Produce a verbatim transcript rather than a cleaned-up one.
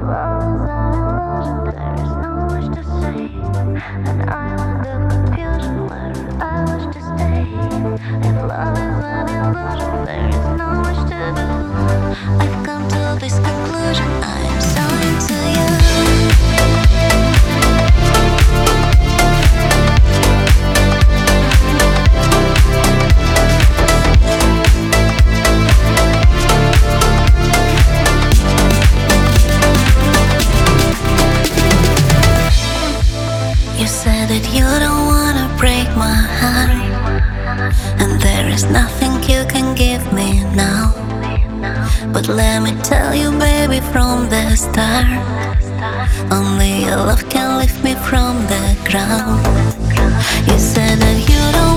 You said that you don't wanna break my heart, and there is nothing you can give me now. But let me tell you, baby, from the start, only your love can lift me from the ground. You said that you don't